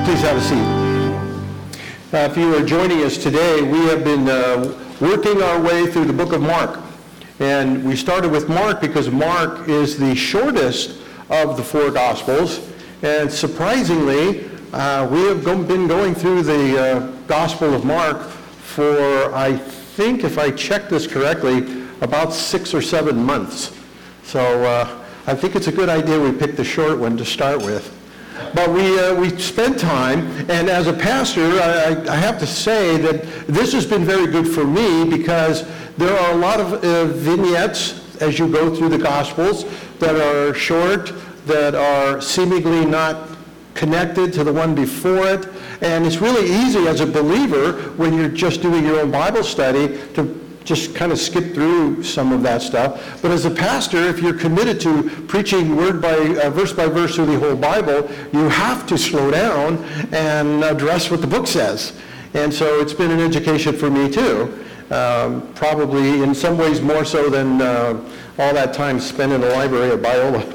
Please have a seat. If you are joining us today, we have been working our way through the book of Mark. And we started with Mark because Mark is the shortest of the four Gospels. And surprisingly, we have been going through the Gospel of Mark for, I think, if I check this correctly, about 6 or 7 months. So I think it's a good idea we picked the short one to start with. But we spent time, and as a pastor, I have to say that this has been very good for me because there are a lot of vignettes as you go through the Gospels that are short, that are seemingly not connected to the one before it. And it's really easy as a believer when you're just doing your own Bible study to just kind of skip through some of that stuff. But as a pastor, if you're committed to preaching word by verse through the whole Bible, you have to slow down and address what the book says. And so it's been an education for me too. Probably in some ways more so than all that time spent in the library at Biola.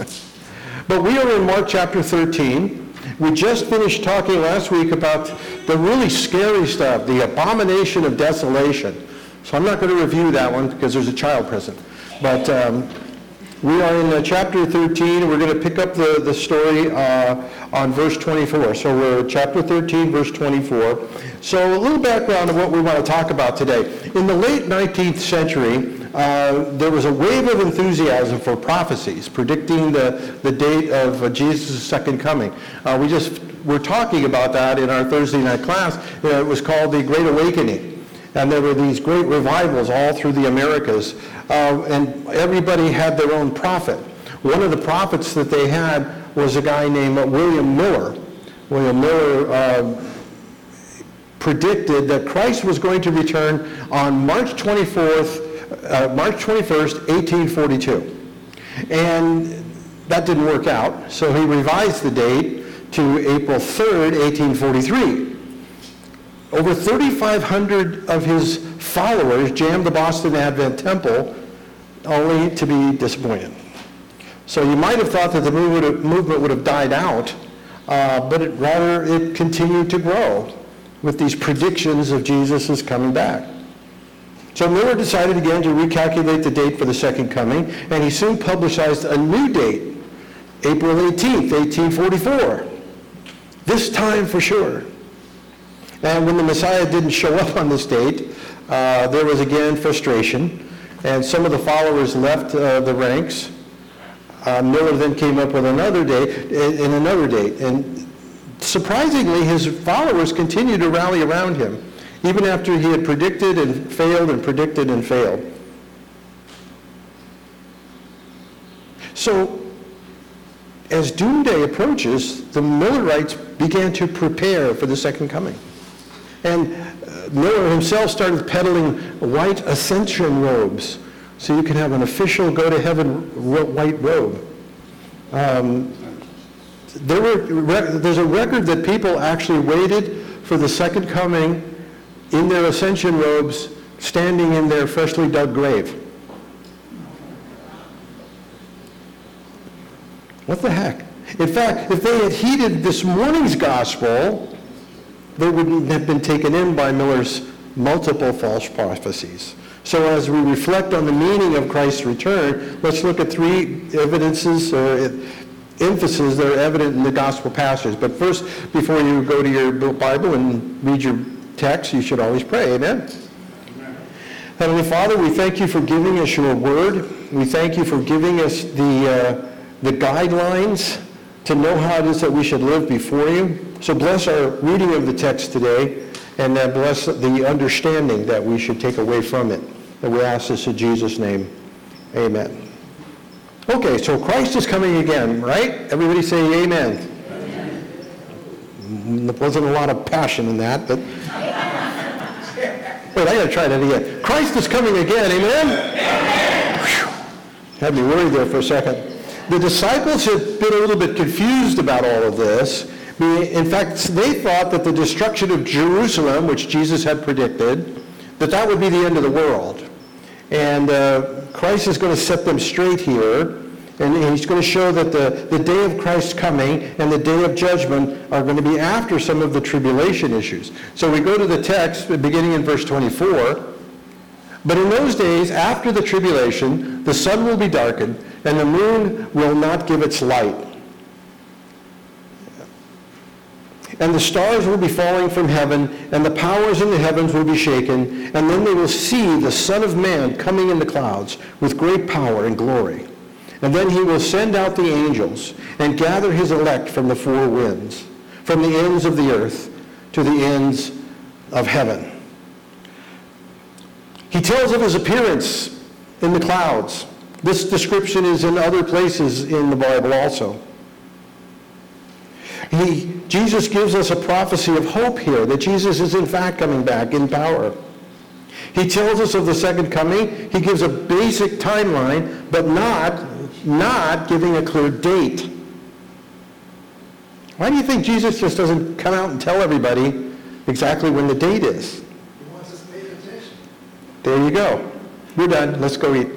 But we are in Mark chapter 13. We just finished talking last week about the really scary stuff, the abomination of desolation. So I'm not going to review that one because there's a child present. But we are in chapter 13. We're going to pick up the story on verse 24. So we're chapter 13, verse 24. So a little background of what we want to talk about today. In the late 19th century, there was a wave of enthusiasm for prophecies predicting the date of Jesus' second coming. We're talking about that in our Thursday night class. It was called the Great Awakening. And there were these great revivals all through the Americas. And everybody had their own prophet. One of the prophets that they had was a guy named William Miller. William Miller predicted that Christ was going to return on March 21st, 1842. And that didn't work out. So he revised the date to April 3rd, 1843. Over 3,500 of his followers jammed the Boston Advent Temple, only to be disappointed. So you might have thought that the movement would have died out, but it continued to grow with these predictions of Jesus' coming back. So Miller decided again to recalculate the date for the second coming, and he soon publicized a new date, April 18th, 1844. This time for sure. And when the Messiah didn't show up on this date, there was again frustration, and some of the followers left the ranks. Miller then came up with another date, and surprisingly, his followers continued to rally around him, even after he had predicted and failed and predicted and failed. So, as doomsday approaches, the Millerites began to prepare for the second coming. And Miller himself started peddling white ascension robes, so you can have an official go-to-heaven white robe. There's a record that people actually waited for the second coming in their ascension robes, standing in their freshly dug grave. What the heck? In fact, if they had heeded this morning's gospel, they wouldn't have been taken in by Miller's multiple false prophecies. So as we reflect on the meaning of Christ's return, let's look at 3 evidences or emphases that are evident in the gospel passages. But first, before you go to your Bible and read your text, you should always pray. Amen? Amen. Heavenly Father, we thank you for giving us your word. We thank you for giving us the guidelines to know how it is that we should live before you. So bless our reading of the text today, and bless the understanding that we should take away from it. And we ask this in Jesus' name. Amen. Okay, so Christ is coming again, right? Everybody say amen. Amen. There wasn't a lot of passion in that, but... Wait, I got to try that again. Christ is coming again, amen? Amen. Had me worried there for a second. The disciples had been a little bit confused about all of this. In fact, they thought that the destruction of Jerusalem, which Jesus had predicted, that would be the end of the world. And Christ is going to set them straight here And he's going to show that the day of Christ's coming and the day of judgment are going to be after some of the tribulation issues. So we go to the text beginning in verse 24. But in those days, after the tribulation, the sun will be darkened, and the moon will not give its light. And the stars will be falling from heaven, and the powers in the heavens will be shaken, and then they will see the Son of Man coming in the clouds with great power and glory. And then he will send out the angels and gather his elect from the four winds, from the ends of the earth to the ends of heaven. He tells of his appearance in the clouds. This description is in other places in the Bible also. Jesus gives us a prophecy of hope here, that Jesus is in fact coming back in power. He tells us of the second coming. He gives a basic timeline, but not giving a clear date. Why do you think Jesus just doesn't come out and tell everybody exactly when the date is? He wants us to pay attention. There you go. We're done. Let's go eat.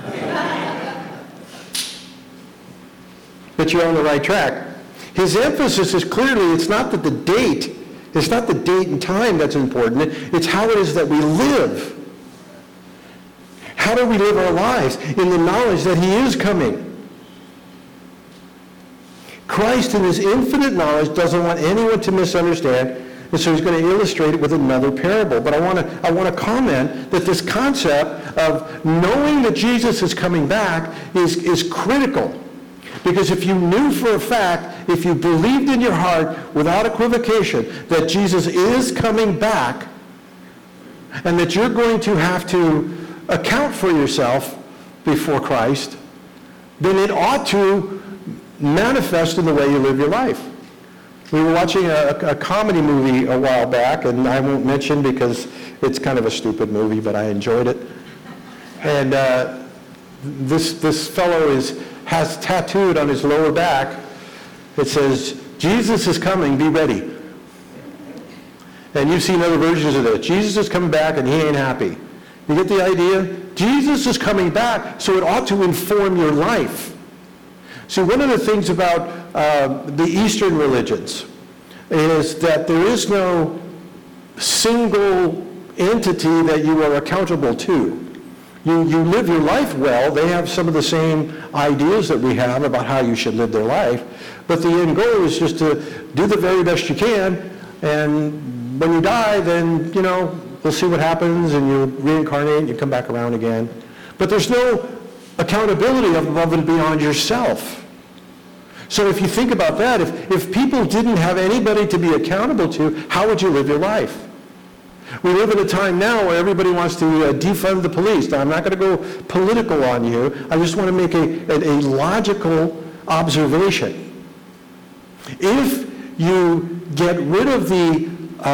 But you're on the right track. His emphasis is clearly, it's not the date and time that's important. It's how it is that we live. How do we live our lives in the knowledge that he is coming? Christ, in his infinite knowledge, doesn't want anyone to misunderstand, and so he's going to illustrate it with another parable. But I want to comment that this concept of knowing that Jesus is coming back is critical. Because if you knew for a fact, if you believed in your heart without equivocation that Jesus is coming back and that you're going to have to account for yourself before Christ, then it ought to manifest in the way you live your life. We were watching a comedy movie a while back, and I won't mention because it's kind of a stupid movie, but I enjoyed it. And this fellow has tattooed on his lower back, it says, "Jesus is coming, be ready." And you've seen other versions of it. Jesus is coming back and he ain't happy. You get the idea? Jesus is coming back, so it ought to inform your life. See, one of the things about the Eastern religions is that there is no single entity that you are accountable to. You live your life well. They have some of the same ideas that we have about how you should live their life. But the end goal is just to do the very best you can. And when you die, then, we'll see what happens, and you reincarnate and you come back around again. But there's no accountability above and beyond yourself. So if you think about that, if people didn't have anybody to be accountable to, how would you live your life? We live in a time now where everybody wants to defund the police. Now, I'm not going to go political on you. I just want to make a logical observation. If you get rid of the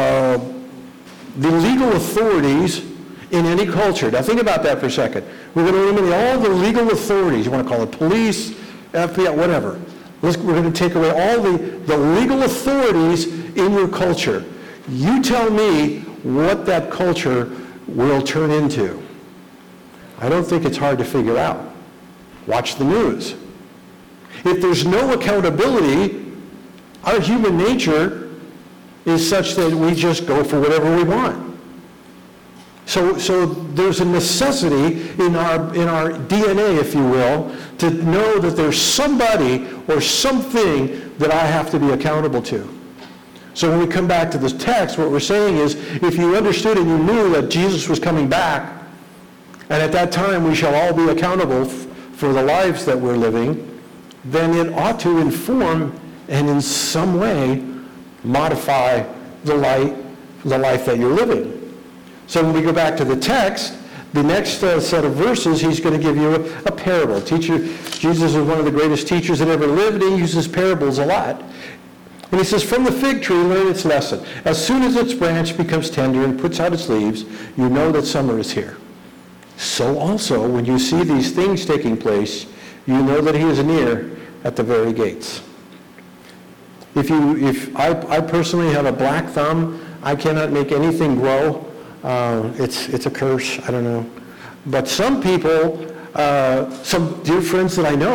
legal authorities in any culture, now think about that for a second. We're going to eliminate all the legal authorities. You want to call it police, FBI, whatever. We're going to take away all the legal authorities in your culture. You tell me what that culture will turn into. I don't think it's hard to figure out. Watch the news. If there's no accountability, our human nature is such that we just go for whatever we want. So there's a necessity in our DNA, if you will, to know that there's somebody or something that I have to be accountable to. So when we come back to this text, what we're saying is, if you understood and you knew that Jesus was coming back, and at that time we shall all be accountable for the lives that we're living, then it ought to inform and in some way modify the life that you're living. So when we go back to the text, the next set of verses, he's going to give you a parable. Jesus is one of the greatest teachers that ever lived, and he uses parables a lot. And he says, "From the fig tree, learn its lesson. As soon as its branch becomes tender and puts out its leaves, you know that summer is here. So also, when you see these things taking place, you know that he is near at the very gates." If I personally have a black thumb, I cannot make anything grow. It's a curse. I don't know. But some people, some dear friends that I know,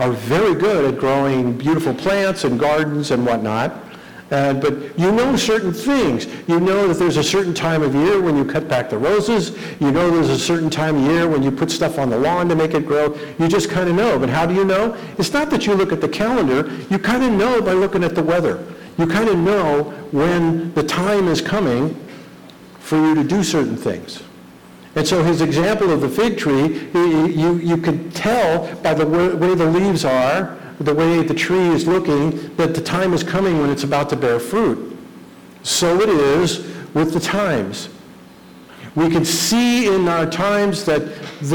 are very good at growing beautiful plants and gardens and whatnot. But you know certain things. You know that there's a certain time of year when you cut back the roses. You know there's a certain time of year when you put stuff on the lawn to make it grow. You just kind of know. But how do you know? It's not that you look at the calendar. You kind of know by looking at the weather. You kind of know when the time is coming for you to do certain things. And so his example of the fig tree, you can tell by the way the leaves are, the way the tree is looking, that the time is coming when it's about to bear fruit. So it is with the times. We can see in our times that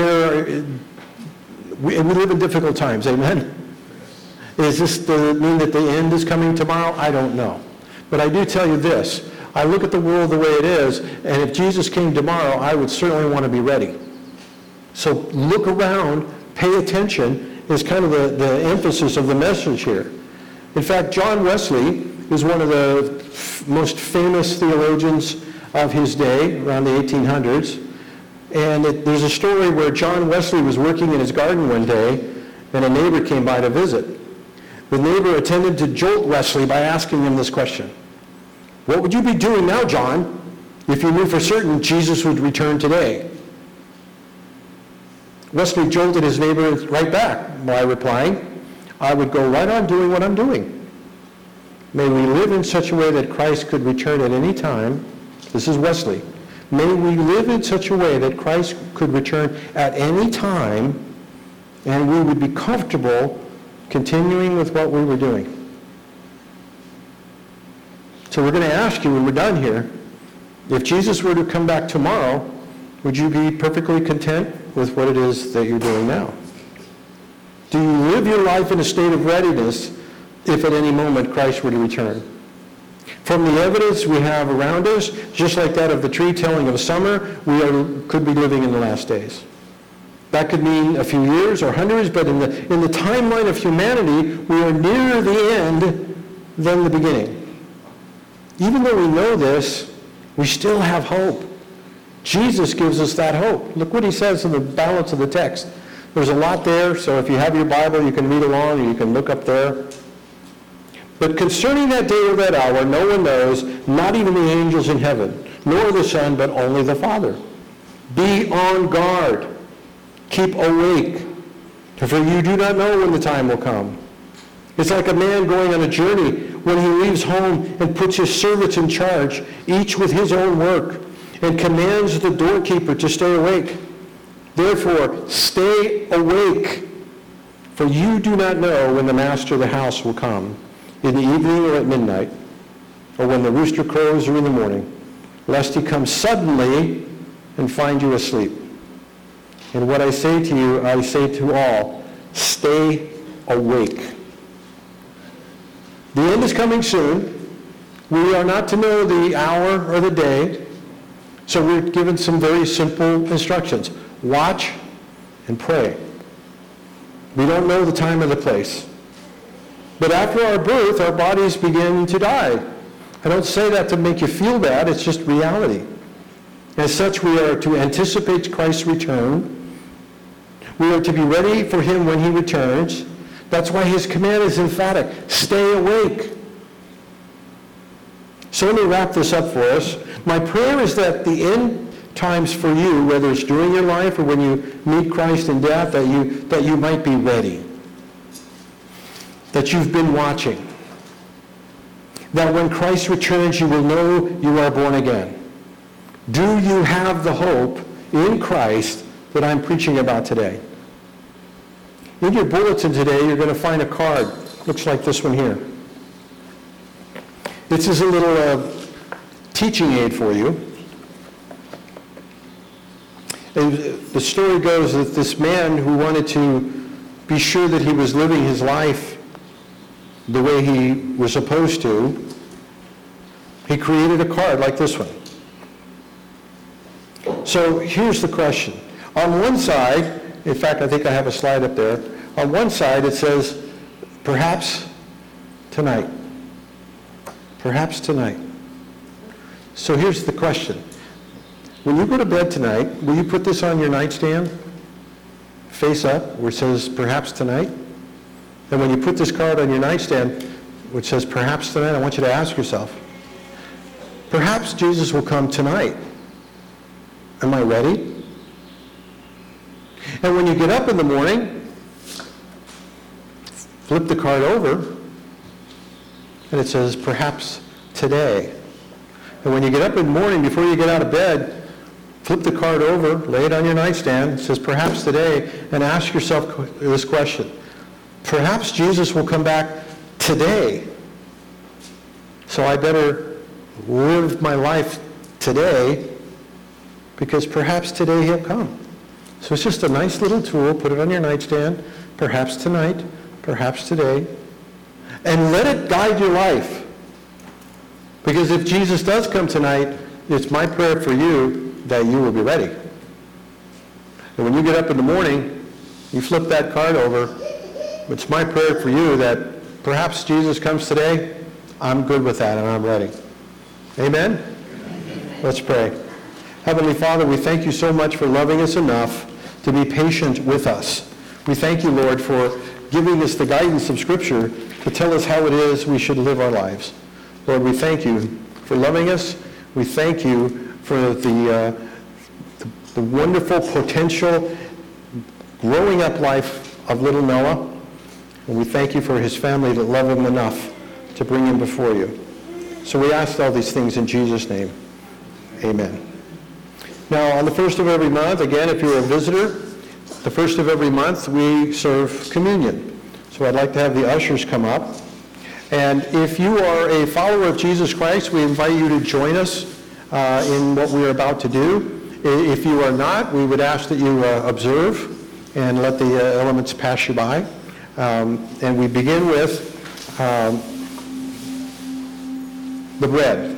we live in difficult times, amen? Does it mean that the end is coming tomorrow? I don't know. But I do tell you this. I look at the world the way it is, and if Jesus came tomorrow, I would certainly want to be ready. So look around, pay attention, is kind of the emphasis of the message here. In fact, John Wesley is one of the most famous theologians of his day, around the 1800s. And there's a story where John Wesley was working in his garden one day, and a neighbor came by to visit. The neighbor attempted to jolt Wesley by asking him this question: "What would you be doing now, John, if you knew for certain Jesus would return today?" Wesley jolted his neighbor right back by replying, "I would go right on doing what I'm doing." May we live in such a way that Christ could return at any time. This is Wesley. May we live in such a way that Christ could return at any time, and we would be comfortable continuing with what we were doing. So we're going to ask you when we're done here, if Jesus were to come back tomorrow, would you be perfectly content with what it is that you're doing now? Do you live your life in a state of readiness if at any moment Christ were to return? From the evidence we have around us, just like that of the tree telling of summer, could be living in the last days. That could mean a few years or hundreds, but in the timeline of humanity, we are nearer the end than the beginning. Even though we know this, we still have hope. Jesus gives us that hope. Look what he says in the balance of the text. There's a lot there, so if you have your Bible, you can read along, or you can look up there. "But concerning that day or that hour, no one knows, not even the angels in heaven, nor the Son, but only the Father. Be on guard. Keep awake, for you do not know when the time will come." It's like a man going on a journey when he leaves home and puts his servants in charge, each with his own work, and commands the doorkeeper to stay awake. Therefore, stay awake, for you do not know when the master of the house will come, in the evening or at midnight, or when the rooster crows or in the morning, lest he come suddenly and find you asleep. And what I say to you, I say to all, stay awake. The end is coming soon. We are not to know the hour or the day, so we're given some very simple instructions. Watch and pray. We don't know the time or the place. But after our birth, our bodies begin to die. I don't say that to make you feel bad, it's just reality. As such, we are to anticipate Christ's return. We are to be ready for him when he returns. That's why his command is emphatic. Stay awake. So let me wrap this up for us. My prayer is that the end times for you, whether it's during your life or when you meet Christ in death, that you might be ready. That you've been watching. That when Christ returns, you will know you are born again. Do you have the hope in Christ that I'm preaching about today? In your bulletin today, you're going to find a card. Looks like this one here. This is a little teaching aid for you. And the story goes that this man who wanted to be sure that he was living his life the way he was supposed to, he created a card like this one. So here's the question. On one side, in fact, I think I have a slide up there. On one side, it says, perhaps tonight. Perhaps tonight. So here's the question. When you go to bed tonight, will you put this on your nightstand, face up, where it says, perhaps tonight? And when you put this card on your nightstand, which says perhaps tonight, I want you to ask yourself, perhaps Jesus will come tonight. Am I ready? And when you get up in the morning, flip the card over, and it says perhaps today. And when you get up in the morning, before you get out of bed, flip the card over, lay it on your nightstand, it says perhaps today, and ask yourself this question. Perhaps Jesus will come back today. So I better live my life today, because perhaps today he'll come. So it's just a nice little tool. Put it on your nightstand, perhaps tonight, perhaps today, and let it guide your life. Because if Jesus does come tonight, it's my prayer for you that you will be ready. And when you get up in the morning, you flip that card over. It's my prayer for you that perhaps Jesus comes today. I'm good with that and I'm ready. Amen? Let's pray. Heavenly Father, we thank you so much for loving us enough to be patient with us. We thank you, Lord, for giving us the guidance of Scripture to tell us how it is we should live our lives. Lord, we thank you for loving us. We thank you for the wonderful potential growing up life of little Noah. And we thank you for his family that love him enough to bring him before you. So we ask all these things in Jesus' name. Amen. Now, on the first of every month, again, if you're a visitor, the first of every month we serve communion. So I'd like to have the ushers come up. And if you are a follower of Jesus Christ, we invite you to join us in what we're about to do. If you are not, we would ask that you observe and let the elements pass you by. And we begin with the bread.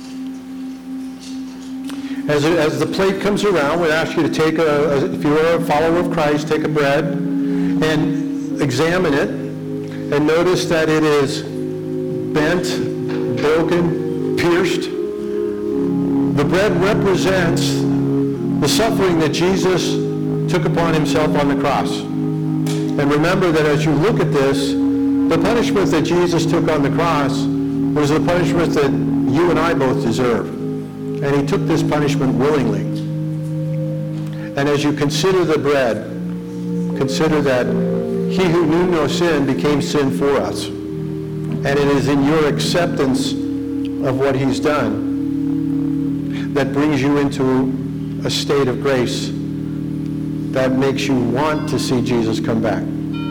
As the plate comes around, we ask you to take if you are a follower of Christ, take a bread and examine it and notice that it is bent, broken, pierced. The bread represents the suffering that Jesus took upon himself on the cross. And remember that as you look at this, the punishment that Jesus took on the cross was the punishment that you and I both deserve. And he took this punishment willingly. And as you consider the bread, consider that he who knew no sin became sin for us. And it is in your acceptance of what he's done that brings you into a state of grace that makes you want to see Jesus come back.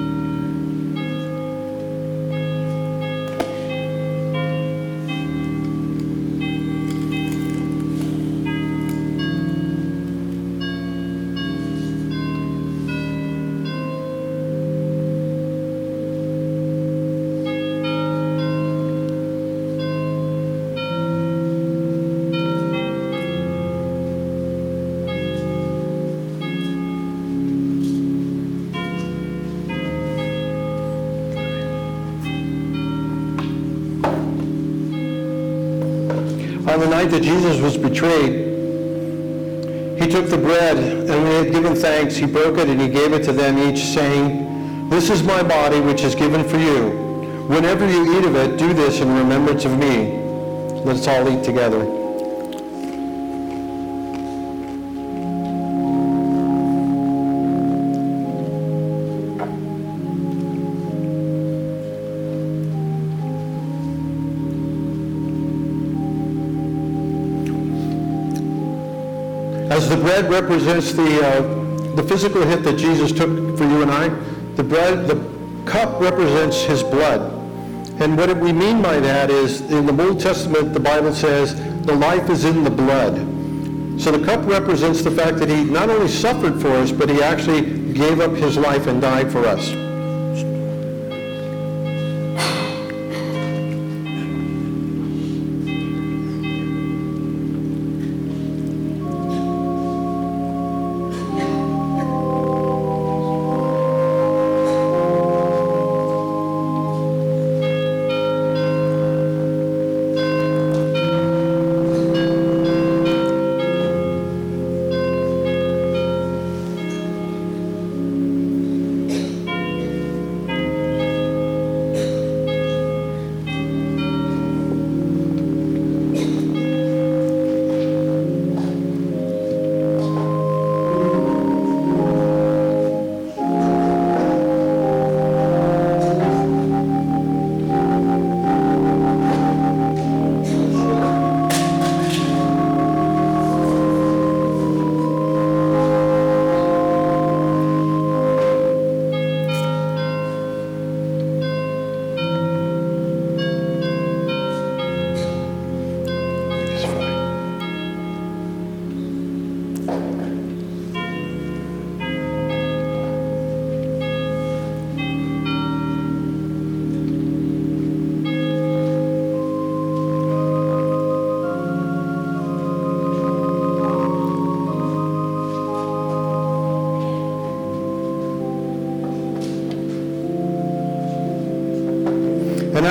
On the night that Jesus was betrayed, he took the bread, and when he had given thanks, he broke it and he gave it to them each, saying, "This is my body, which is given for you. Whenever you eat of it, do this in remembrance of me." Let us all eat together. As the bread represents the physical hit that Jesus took for you and I, the cup represents his blood. And what we mean by that is, in the Old Testament, the Bible says, the life is in the blood. So the cup represents the fact that he not only suffered for us, but he actually gave up his life and died for us.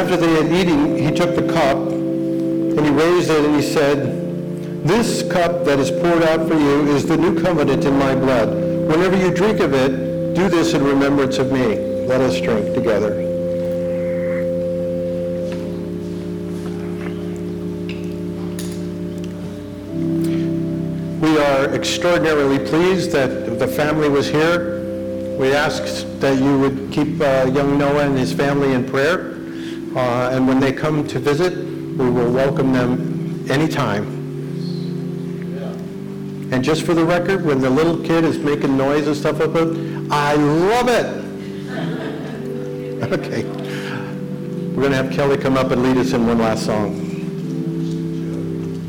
after they had eaten, he took the cup, and he raised it, and he said, "This cup that is poured out for you is the new covenant in my blood. Whenever you drink of it, do this in remembrance of me." Let us drink together. We are extraordinarily pleased that the family was here. We ask that you would keep young Noah and his family in prayer. And when they come to visit, we will welcome them anytime. And just for the record, when the little kid is making noise and stuff like that, I love it. Okay. We're going to have Kelly come up and lead us in one last song.